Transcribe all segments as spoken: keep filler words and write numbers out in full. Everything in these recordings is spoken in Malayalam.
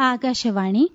ആകാശവാണി.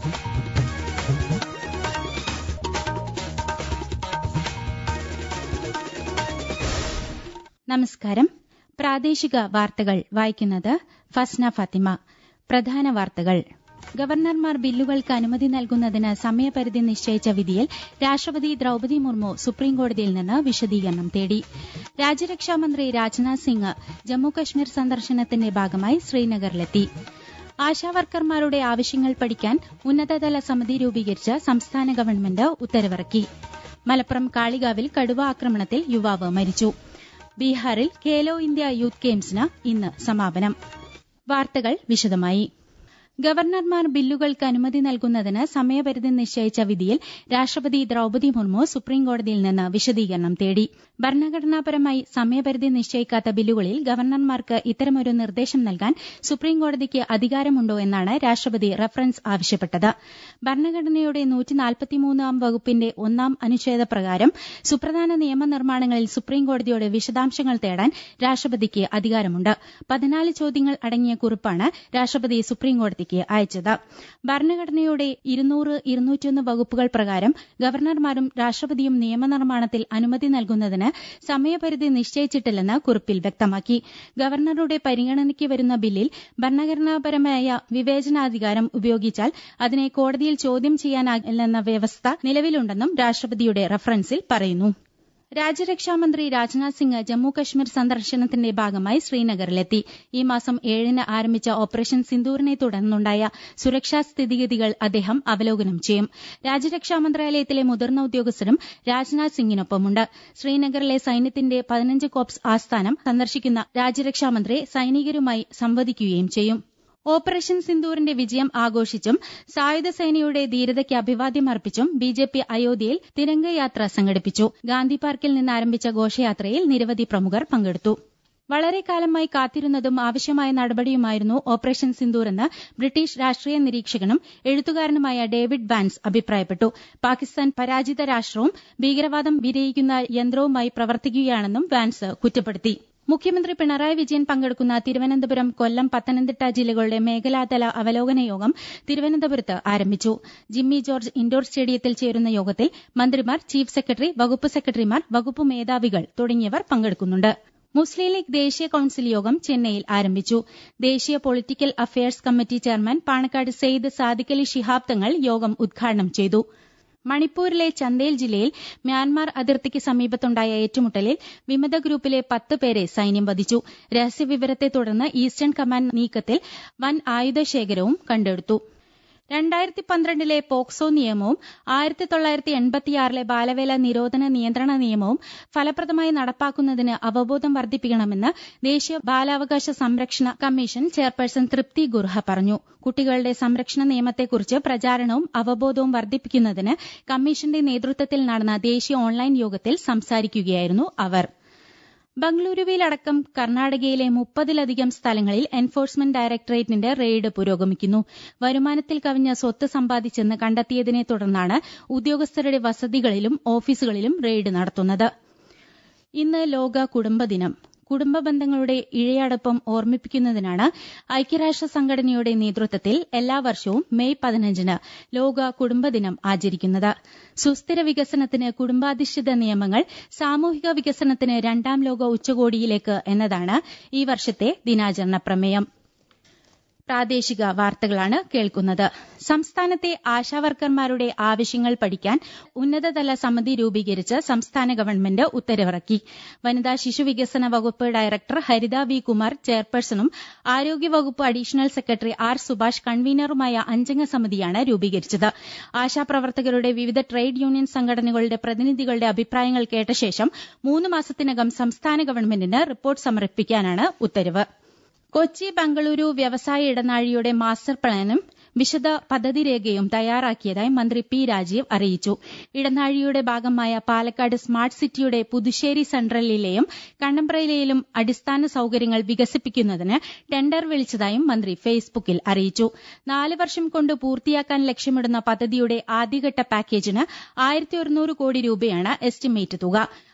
നമസ്കാരം. പ്രാദേശിക വാർത്തകൾ വായിക്കുന്നത് ഫസ്ന ഫാത്തിമ. പ്രധാന വാർത്തകൾ. ഗവർണർമാർ ബില്ലുകൾക്ക് അനുമതി നൽകുന്നതിന് സമയപരിധി നിശ്ചയിച്ച വിധിയിൽ രാഷ്ട്രപതി ദ്രൌപദി മുർമു സുപ്രീംകോടതിയിൽ നിന്ന് വിശദീകരണം തേടി. രാജ്യരക്ഷാമന്ത്രി രാജ്നാഥ് സിംഗ് ജമ്മുകശ്മീർ സന്ദർശനത്തിന്റെ ഭാഗമായി ശ്രീനഗറിലെത്തി. ആശാവർക്കർമാരുടെ ആവശ്യങ്ങൾ പഠിക്കാൻ ഉന്നതതല സമിതി രൂപീകരിച്ച് സംസ്ഥാന ഗവൺമെന്റ് ഉത്തരവിറക്കി. മലപ്പുറം കാളികാവിൽ കടുവ ആക്രമണത്തിൽ യുവാവ് മരിച്ചു. ബീഹാറിൽ ഖേലോ ഇന്ത്യ യൂത്ത് ഗെയിംസിന് ഇന്ന് സമാപനം. വാർത്തകൾ വിശദമായി. ഗവർണർമാർ ബില്ലുകൾക്ക് അനുമതി നൽകുന്നതിന് സമയപരിധി നിശ്ചയിച്ച വിധിയിൽ രാഷ്ട്രപതി ദ്രൌപദി മുർമു സുപ്രീംകോടതിയിൽ നിന്ന് വിശദീകരണം തേടി. ഭരണഘടനാപരമായി സമയപരിധി നിശ്ചയിക്കാത്ത ബില്ലുകളിൽ ഗവർണർമാർക്ക് ഇത്തരമൊരു നിർദ്ദേശം നൽകാൻ സുപ്രീംകോടതിക്ക് അധികാരമുണ്ടോ എന്നാണ് രാഷ്ട്രപതി റഫറൻസ് ആവശ്യപ്പെട്ടത്. ഭരണഘടനയുടെ നൂറ്റിനാൽപ്പത്തിമൂന്നാം വകുപ്പിന്റെ ഒന്നാം അനുച്ഛേദപ്രകാരം സുപ്രധാന നിയമനിർമ്മാണങ്ങളിൽ സുപ്രീംകോടതിയോട് വിശദാംശങ്ങൾ തേടാൻ രാഷ്ട്രപതിക്ക് അധികാരമുണ്ട്. പതിനാല് ചോദ്യങ്ങൾ അടങ്ങിയ കുറിപ്പാണ് രാഷ്ട്രപതി സുപ്രീംകോടതി അയച്ചത്. ഭരണഘടനയുടെ ഇരുന്നൂറ് ഇരുന്നൂറ്റൊന്ന് വകുപ്പുകൾ പ്രകാരം ഗവർണർമാരും രാഷ്ട്രപതിയും നിയമനിർമ്മാണത്തിൽ അനുമതി നൽകുന്നതിന് സമയപരിധി നിശ്ചയിച്ചിട്ടില്ലെന്ന് കുറിപ്പിൽ വ്യക്തമാക്കി. ഗവർണറുടെ പരിഗണനയ്ക്ക് വരുന്ന ബില്ലിൽ ഭരണഘടനാപരമായ വിവേചനാധികാരം ഉപയോഗിച്ചാൽ അതിനെ കോടതിയിൽ ചോദ്യം ചെയ്യാനാകില്ലെന്ന വ്യവസ്ഥ നിലവിലുണ്ടെന്നും രാഷ്ട്രപതിയുടെ റഫറൻസിൽ പറയുന്നു. രാജ്യരക്ഷാമന്ത്രി രാജ്നാഥ് സിംഗ് ജമ്മുകശ്മീർ സന്ദർശനത്തിന്റെ ഭാഗമായി ശ്രീനഗറിലെത്തി. ഈ മാസം ഏഴിന് ആരംഭിച്ച ഓപ്പറേഷൻ സിന്ദൂറിനെ തുടർന്നുണ്ടായ സുരക്ഷാ സ്ഥിതിഗതികൾ അദ്ദേഹം അവലോകനം ചെയ്യും. രാജ്യരക്ഷാ മന്ത്രാലയത്തിലെ മുതിർന്ന ഉദ്യോഗസ്ഥരും രാജ്നാഥ് സിംഗിനൊപ്പമുണ്ട്. ശ്രീനഗറിലെ സൈന്യത്തിന്റെ പതിനഞ്ച് കോപ്സ് ആസ്ഥാനം സന്ദർശിക്കുന്ന രാജ്യരക്ഷാമന്ത്രി സൈനികരുമായി സംവദിക്കുകയും ചെയ്യും. ഓപ്പറേഷൻ സിന്ദൂറിന്റെ വിജയം ആഘോഷിച്ചും സായുധ സേനയുടെ ധീരതയ്ക്ക് അഭിവാദ്യം അർപ്പിച്ചും ബിജെപി അയോധ്യയിൽ തിരംഗയാത്ര സംഘടിപ്പിച്ചു. ഗാന്ധി പാർക്കിൽ നിന്ന് ആരംഭിച്ച ഘോഷയാത്രയിൽ നിരവധി പ്രമുഖർ പങ്കെടുത്തു. വളരെ കാലമായി കാത്തിരുന്നതും ആവശ്യമായ നടപടിയുമായിരുന്നു ഓപ്പറേഷൻ സിന്ദൂറെന്ന് ബ്രിട്ടീഷ് രാഷ്ട്രീയ നിരീക്ഷകനും എഴുത്തുകാരനുമായ ഡേവിഡ് വാൻസ് അഭിപ്രായപ്പെട്ടു. പാകിസ്ഥാൻ പരാജിത രാഷ്ട്രവും ഭീകരവാദം വിരയിക്കുന്ന യന്ത്രവുമായി പ്രവർത്തിക്കുകയാണെന്നും വാൻസ് കുറ്റപ്പെടുത്തി. മുഖ്യമന്ത്രി പിണറായി വിജയൻ പങ്കെടുക്കുന്ന തിരുവനന്തപുരം, കൊല്ലം, പത്തനംതിട്ട ജില്ലകളുടെ മേഖലാതല അവലോകന യോഗം തിരുവനന്തപുരത്ത് ആരംഭിച്ചു. ജിമ്മി ജോർജ് ഇൻഡോർ സ്റ്റേഡിയത്തിൽ ചേരുന്ന യോഗത്തിൽ മന്ത്രിമാർ, ചീഫ് സെക്രട്ടറി, വകുപ്പ് സെക്രട്ടറിമാർ, വകുപ്പ് മേധാവികൾ തുടങ്ങിയവർ പങ്കെടുക്കുന്നുണ്ട്. മുസ്ലിം ലീഗ് ദേശീയ കൌൺസിൽ യോഗം ചെന്നൈയിൽ ആരംഭിച്ചു. ദേശീയ political affairs committee chairman Panakkad Syed Sadiqali Shihab Thangal യോഗം ഉദ്ഘാടനം ചെയ്തു. മണിപ്പൂരിലെ ചന്ദേൽ ജില്ലയിൽ മ്യാൻമാർ അതിർത്തിക്ക് സമീപത്തുണ്ടായ ഏറ്റുമുട്ടലിൽ വിമത ഗ്രൂപ്പിലെ പത്ത് പേരെ സൈന്യം വധിച്ചു. രഹസ്യവിവരത്തെ തുടർന്ന് ഈസ്റ്റേൺ കമാൻഡ് നീക്കത്തിൽ വൻ ആയുധശേഖരവും കണ്ടെടുത്തു. രണ്ടായിരത്തി പന്ത്രണ്ടിലെ പോക്സോ നിയമവും ആയിരത്തി തൊള്ളായിരത്തി എൺപത്തിയാറിലെ ബാലവേല നിരോധന നിയന്ത്രണ നിയമവും ഫലപ്രദമായി നടപ്പാക്കുന്നതിന് അവബോധം വർദ്ധിപ്പിക്കണമെന്ന് ദേശീയ ബാലാവകാശ സംരക്ഷണ കമ്മീഷൻ ചെയർപേഴ്സൺ തൃപ്തി ഗുർഹ പറഞ്ഞു. കുട്ടികളുടെ സംരക്ഷണ നിയമത്തെക്കുറിച്ച് പ്രചാരണവും അവബോധവും വർദ്ധിപ്പിക്കുന്നതിന് കമ്മീഷന്റെ നേതൃത്വത്തിൽ നടന്ന ദേശീയ ഓൺലൈൻ യോഗത്തിൽ സംസാരിക്കുകയായിരുന്നു അവർ. ബംഗളൂരുവിലടക്കം കർണാടകയിലെ മുപ്പതിലധികം സ്ഥലങ്ങളിൽ എൻഫോഴ്സ്മെന്റ് ഡയറക്ടറേറ്റിന്റെ റെയ്ഡ് പുരോഗമിക്കുന്നു. വരുമാനത്തിൽ കവിഞ്ഞ സ്വത്ത് സമ്പാദിച്ചെന്ന് കണ്ടെത്തിയതിനെ തുടർന്നാണ് ഉദ്യോഗസ്ഥരുടെ വസതികളിലും ഓഫീസുകളിലും റെയ്ഡ് നടത്തുന്നത്. ഇന്ന് ലോക കുടുംബദിനം. കുടുംബ ബന്ധങ്ങളുടെ ഇഴയടപ്പം ഓർമ്മിപ്പിക്കുന്നതിനാണ് ഐക്യരാഷ്ട്ര സംഘടനയുടെ നേതൃത്വത്തിൽ എല്ലാ വർഷവും മെയ് പതിനഞ്ചിന് ലോക കുടുംബദിനം ആചരിക്കുന്നത്. സുസ്ഥിര വികസനത്തിന് കുടുംബാധിഷ്ഠിത നിയമങ്ങൾ, സാമൂഹിക വികസനത്തിന് രണ്ടാം ലോക ഉച്ചകോടിയിലേക്ക് എന്നതാണ് ഈ വർഷത്തെ ദിനാചരണ പ്രമേയം. പ്രാദേശിക വാർത്തകളാണ് കേൾക്കുന്നത്. സംസ്ഥാനത്തെ ആശാവർക്കർമാരുടെ ആവശ്യങ്ങൾ പഠിക്കാൻ ഉന്നതതല സമിതി രൂപീകരിച്ച് സംസ്ഥാന ഗവൺമെന്റ് ഉത്തരവിറക്കി. വനിതാ ശിശുവികസന വകുപ്പ് ഡയറക്ടർ ഹരിത വി കുമാർ ചെയർപേഴ്സണും ആരോഗ്യവകുപ്പ് അഡീഷണൽ സെക്രട്ടറി ആർ സുഭാഷ് കൺവീനറുമായ അഞ്ചംഗ സമിതിയാണ് രൂപീകരിച്ചത്. ആശാപ്രവർത്തകരുടെ വിവിധ ട്രേഡ് യൂണിയൻ സംഘടനകളുടെ പ്രതിനിധികളുടെ അഭിപ്രായങ്ങൾ കേട്ട ശേഷം മൂന്ന് മാസത്തിനകം സംസ്ഥാന ഗവൺമെന്റിന് റിപ്പോർട്ട് സമർപ്പിക്കാനാണ് ഉത്തരവ്. കൊച്ചി ബംഗളൂരു വ്യവസായ ഇടനാഴിയുടെ മാസ്റ്റർ പ്ലാനും വിശദ പദ്ധതിരേഖയും തയ്യാറാക്കിയതായി മന്ത്രി പി രാജീവ് അറിയിച്ചു. ഇടനാഴിയുടെ ഭാഗമായ പാലക്കാട് സ്മാർട്ട് സിറ്റിയുടെ പുതുശ്ശേരി സെൻട്രലിലെയും കണ്ണമ്പ്രയിലെയും അടിസ്ഥാന സൌകര്യങ്ങൾ വികസിപ്പിക്കുന്നതിന് ടെൻഡർ വിളിച്ചതായും മന്ത്രി ഫേസ്ബുക്കിൽ അറിയിച്ചു. നാല് വർഷം കൊണ്ട് പൂർത്തിയാക്കാൻ ലക്ഷ്യമിടുന്ന പദ്ധതിയുടെ ആദ്യഘട്ട പാക്കേജിന് ആയിരത്തി ഒരുന്നൂറ് കോടി രൂപയാണ് എസ്റ്റിമേറ്റ് തുക.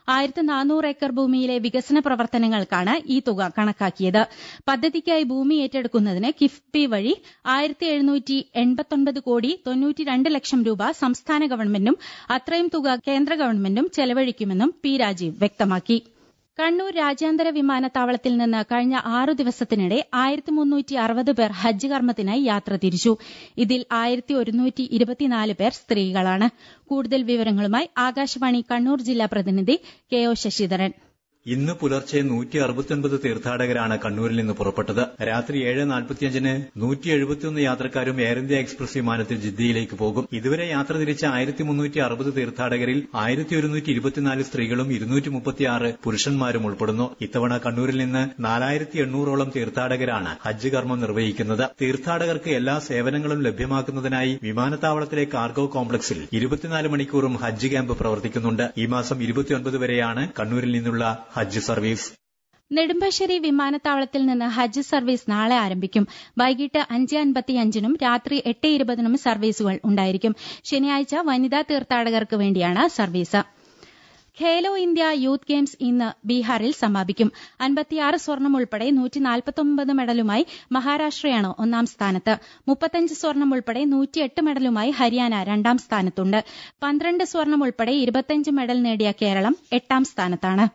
ആയിരത്തി നാനൂറ് ഏക്കർ ഭൂമിയിലെ വികസന പ്രവർത്തനങ്ങൾക്കാണ് ഈ തുക കണക്കാക്കിയത്. പദ്ധതിക്കായി ഭൂമി ഏറ്റെടുക്കുന്നതിന് കിഫ്ബി വഴി ആയിരത്തി എഴുന്നൂറ്റി എൺപത്തൊൻപത് കോടി തൊണ്ണൂറ്റിരണ്ട് ലക്ഷം രൂപ സംസ്ഥാന ഗവൺമെന്റും അത്രയും തുക കേന്ദ്ര ഗവൺമെന്റും ചെലവഴിക്കുമെന്നും പി രാജീവ് വ്യക്തമാക്കി. കണ്ണൂർ രാജ്യാന്തര വിമാനത്താവളത്തിൽ നിന്ന് കഴിഞ്ഞ ആറു ദിവസത്തിനിടെ ആയിരത്തി മുന്നൂറ്റി അറുപത് പേർ ഹജ്ജ് കർമ്മത്തിനായി യാത്ര തിരിച്ചു. ഇതിൽ ആയിരത്തി ഒരുന്നൂറ്റി ഇരുപത്തിനാല് പേർ സ്ത്രീകളാണ്. കൂടുതൽ വിവരങ്ങളുമായി ആകാശവാണി കണ്ണൂർ ജില്ലാ പ്രതിനിധി കെ ഒ ശശിധരൻ. ഇന്ന് പുലർച്ചെ നൂറ്റി അറുപത്തിയൊൻപത് തീർത്ഥാടകരാണ് കണ്ണൂരിൽ നിന്ന് പുറപ്പെട്ടത്. രാത്രി ഏഴ് നാൽപ്പത്തിയഞ്ചിന് നൂറ്റി എഴുപത്തിയൊന്ന് യാത്രക്കാരും എയർ ഇന്ത്യ എക്സ്പ്രസ് വിമാനത്തിൽ ജിദ്ദയിലേക്ക് പോകും. ഇതുവരെ യാത്ര തിരിച്ച ആയിരത്തി മുന്നൂറ്റി അറുപത് തീർത്ഥാടകരിൽ ആയിരത്തി ഒരുന്നൂറ്റി ഇരുപത്തിനാല് സ്ത്രീകളും ഇരുന്നൂറ്റി മുപ്പത്തിയാറ് പുരുഷന്മാരും ഉൾപ്പെടുന്നു. ഇത്തവണ കണ്ണൂരിൽ നിന്ന് നാലായിരത്തി എണ്ണൂറോളം തീർത്ഥാടകരാണ് ഹജ്ജ് കർമ്മം നിർവഹിക്കുന്നത്. തീർത്ഥാടകർക്ക് എല്ലാ സേവനങ്ങളും ലഭ്യമാക്കുന്നതിനായി വിമാനത്താവളത്തിലെ കാർഗോ കോംപ്ലക്സിൽ ഇരുപത്തിനാല് മണിക്കൂറും ഹജ്ജ് ക്യാമ്പ് പ്രവർത്തിക്കുന്നുണ്ട്. ഈ മാസം ഇരുപത്തിയൊൻപത് വരെയാണ് കണ്ണൂരിൽ നിന്നുള്ള ഹജ്ജ് സർവീസ്. നെടുമ്പാശ്ശേരി വിമാനത്താവളത്തിൽ നിന്ന് ഹജ്ജ് സർവീസ് നാളെ ആരംഭിക്കും. വൈകിട്ട് അഞ്ച് അൻപത്തിയഞ്ചിനും രാത്രി എട്ട് ഇരുപതിനും സർവീസുകൾ ഉണ്ടായിരിക്കും. ശനിയാഴ്ച വനിതാ തീർത്ഥാടകർക്ക് വേണ്ടിയാണ് service. Khelo India youth games ഇന്ന് ബീഹാറിൽ സമാപിക്കും. അൻപത്തിയാറ് സ്വർണം ഉൾപ്പെടെ നൂറ്റി നാൽപ്പത്തൊമ്പത് മെഡലുമായി മഹാരാഷ്ട്രയാണ് ഒന്നാം സ്ഥാനത്ത്. മുപ്പത്തഞ്ച് സ്വർണം ഉൾപ്പെടെ നൂറ്റിയെട്ട് മെഡലുമായി ഹരിയാന രണ്ടാം സ്ഥാനത്തുണ്ട്. പന്ത്രണ്ട് സ്വർണം ഉൾപ്പെടെ ഇരുപത്തിയഞ്ച് മെഡൽ നേടിയ കേരളം എട്ടാം സ്ഥാനത്താണ്.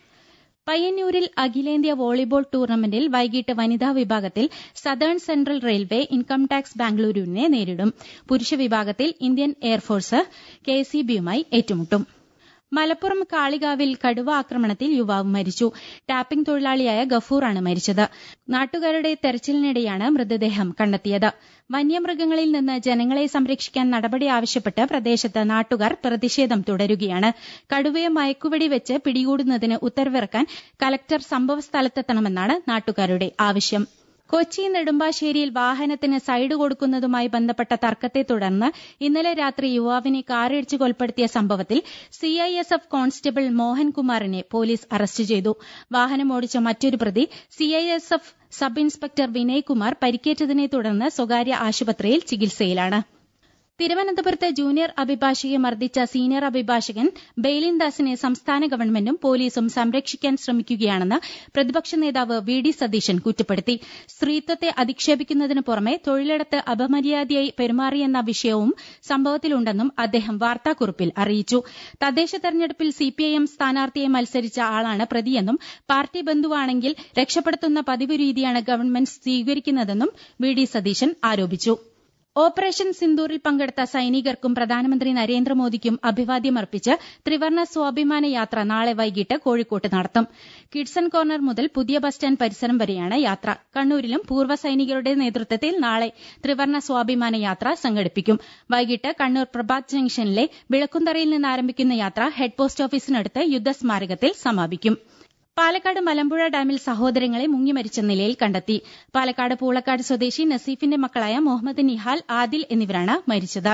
പയ്യന്നൂരിൽ അഖിലേന്ത്യാ വോളിബോൾ ടൂർണമെന്റിൽ വൈകിട്ട് വനിതാ വിഭാഗത്തിൽ southern central railway income tax ബാംഗ്ലൂരുവിനെ നേരിടും. പുരുഷ വിഭാഗത്തിൽ ഇന്ത്യൻ എയർഫോഴ്സ് കെ സി ബിയുമായി ഏറ്റുമുട്ടും. മലപ്പുറം കാളികാവിൽ കടുവ ആക്രമണത്തിൽ യുവാവ് മരിച്ചു. ടാപ്പിംഗ് തൊഴിലാളിയായ ഗഫൂറാണ് മരിച്ചത്. നാട്ടുകാരുടെ തെരച്ചിലിനിടെയാണ് മൃതദേഹം കണ്ടെത്തിയത്. വന്യമൃഗങ്ങളിൽ നിന്ന് ജനങ്ങളെ സംരക്ഷിക്കാൻ നടപടി ആവശ്യപ്പെട്ട് പ്രദേശത്ത് നാട്ടുകാർ പ്രതിഷേധം തുടരുകയാണ്. കടുവയെ മയക്കുവെടി വെച്ച് പിടികൂടുന്നതിന് ഉത്തരവിറക്കാൻ കലക്ടർ സംഭവസ്ഥലത്തെത്തണമെന്നാണ് നാട്ടുകാരുടെ ആവശ്യം. കൊച്ചി നെടുമ്പാശ്ശേരിയിൽ വാഹനത്തിന് സൈഡ് കൊടുക്കുന്നതുമായി ബന്ധപ്പെട്ട തർക്കത്തെ തുടർന്ന് ഇന്നലെ രാത്രി യുവാവിനെ കാറിടിച്ച് കൊലപ്പെടുത്തിയ സംഭവത്തിൽ സിഐഎസ്എഫ് കോൺസ്റ്റബിൾ മോഹൻകുമാറിനെ പോലീസ് അറസ്റ്റ് ചെയ്തു. വാഹനമോടിച്ച മറ്റൊരു പ്രതി സിഐഎസ്എഫ് സബ് ഇൻസ്പെക്ടർ വിനയ്കുമാർ പരിക്കേറ്റതിനെ തുടർന്ന് സ്വകാര്യ ആശുപത്രിയിൽ ചികിത്സയിലാണ്. തിരുവനന്തപുരത്ത് ജൂനിയർ അഭിഭാഷകയെ മർദ്ദിച്ച സീനിയർ അഭിഭാഷകൻ ബെയ്ലിൻ ദാസിനെ സംസ്ഥാന ഗവൺമെന്റും പോലീസും സംരക്ഷിക്കാൻ ശ്രമിക്കുകയാണെന്ന് പ്രതിപക്ഷ നേതാവ് വി ഡി സതീശൻ കുറ്റപ്പെടുത്തി. സ്ത്രീത്വത്തെ അധിക്ഷേപിക്കുന്നതിന് പുറമെ തൊഴിലിടത്ത് അപമര്യാദയായി പെരുമാറിയെന്ന വിഷയവും സംഭവത്തിലുണ്ടെന്നും അദ്ദേഹം വാർത്താക്കുറിപ്പിൽ അറിയിച്ചു. തദ്ദേശ തെരഞ്ഞെടുപ്പിൽ സിപിഐഎം സ്ഥാനാർത്ഥിയെ മത്സരിച്ച ആളാണ് പ്രതിയെന്നും പാർട്ടി ബന്ധുവാണെങ്കിൽ രക്ഷപ്പെടുത്തുന്ന പതിവ് രീതിയാണ് ഗവൺമെന്റ് സ്വീകരിക്കുന്നതെന്നും വി ഡി സതീശൻ ആരോപിച്ചു. ഓപ്പറേഷൻ സിന്ദൂറിൽ പങ്കെടുത്ത സൈനികർക്കും പ്രധാനമന്ത്രി നരേന്ദ്രമോദിക്കും അഭിവാദ്യമർപ്പിച്ച് ത്രിവർണ്ണ സ്വാഭിമാന യാത്ര നാളെ വൈകിട്ട് കോഴിക്കോട്ട് നടത്തും. കിഡ്സൺ കോർണർ മുതൽ പുതിയ ബസ് സ്റ്റാൻഡ് പരിസരം വരെയാണ് യാത്ര. കണ്ണൂരിലും പൂർവ്വ സൈനികരുടെ നേതൃത്വത്തിൽ നാളെ ത്രിവർണ്ണ സ്വാഭിമാന യാത്ര സംഘടിപ്പിക്കും. വൈകിട്ട് കണ്ണൂർ പ്രഭാത് ജംഗ്ഷനിലെ വിളക്കുന്തറയിൽ നിന്ന് ആരംഭിക്കുന്ന യാത്ര ഹെഡ് പോസ്റ്റ് ഓഫീസിനടുത്ത് യുദ്ധസ്മാരകത്തിൽ സമാപിക്കും. പാലക്കാട് മലമ്പുഴ ഡാമിൽ സഹോദരങ്ങളെ മുങ്ങിമരിച്ച നിലയിൽ കണ്ടെത്തി. പാലക്കാട് പൂളക്കാട് സ്വദേശി നസീഫിന്റെ മക്കളായ മുഹമ്മദ് നിഹാൽ, ആദിൽ എന്നിവരാണ് മരിച്ചത്.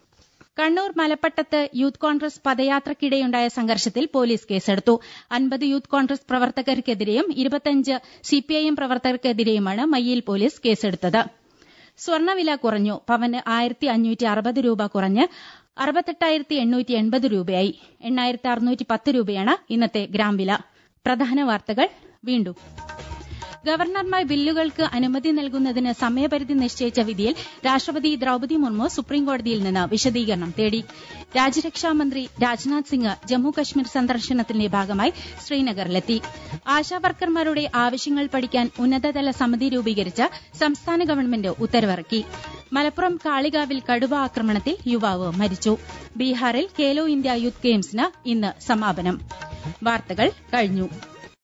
കണ്ണൂർ മലപ്പട്ടത്ത് യൂത്ത് കോൺഗ്രസ് പദയാത്രയ്ക്കിടെയുണ്ടായ സംഘർഷത്തിൽ പോലീസ് കേസെടുത്തു. അൻപത് യൂത്ത് കോൺഗ്രസ് പ്രവർത്തകർക്കെതിരെയും ഇരുപത്തിയഞ്ച് സിപിഐഎം പ്രവർത്തകർക്കെതിരെയുമാണ് മയ്യിൽ പോലീസ് കേസെടുത്തത്. സ്വർണ്ണവില കുറഞ്ഞു. പവന് ആയിരത്തി അഞ്ഞൂറ്റി അറുപത് രൂപ കുറഞ്ഞ് അറുപത്തെട്ടായിരത്തി എണ്ണൂറ്റി എൺപത് രൂപയായി. എണ്ണായിരത്തി അറുന്നൂറ്റി പത്ത് രൂപയാണ് ഇന്നത്തെ ഗ്രാം വില. പ്രധാന വാർത്തകൾ വീണ്ടും. ഗവർണർമാർ ബില്ലുകൾക്ക് അനുമതി നൽകുന്നതിന് സമയപരിധി നിശ്ചയിച്ച വിധിയിൽ രാഷ്ട്രപതി ദ്രൌപദി മുർമു സുപ്രീംകോടതിയിൽ നിന്ന് വിശദീകരണം തേടി. രാജ്യരക്ഷാമന്ത്രി രാജ്നാഥ് സിംഗ് ജമ്മുകശ്മീർ സന്ദർശനത്തിന്റെ ഭാഗമായി ശ്രീനഗറിലെത്തി. ആശാവർക്കർമാരുടെ ആവശ്യങ്ങൾ പഠിക്കാൻ ഉന്നതതല സമിതി രൂപീകരിച്ച് സംസ്ഥാന ഗവൺമെന്റ് ഉത്തരവിറക്കി. മലപ്പുറം കാളികാവിൽ കടുവ ആക്രമണത്തിൽ യുവാവ് മരിച്ചു. ബീഹാറിൽ ഖേലോ ഇന്ത്യ യൂത്ത് ഗെയിംസിന് ഇന്ന് സമാപനം. വാർത്തകൾ കഴിഞ്ഞു.